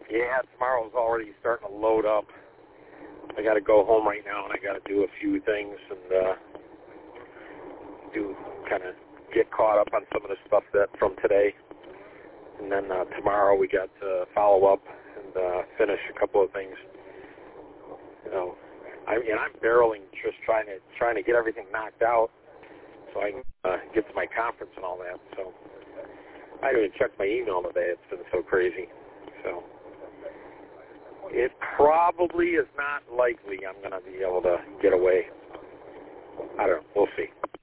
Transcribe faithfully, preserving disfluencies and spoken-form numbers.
Yeah, tomorrow's already starting to load up. I got to go home right now, and I got to do a few things and uh, do kind of get caught up on some of the stuff that from today. And then uh, tomorrow we got to follow up and uh, finish a couple of things. You know, I mean, I'm barreling, just trying to trying to get everything knocked out so I can uh, get to my conference and all that. So I didn't even check my email today. It's been so crazy. So it probably is not likely I'm going to be able to get away. I don't know. We'll see.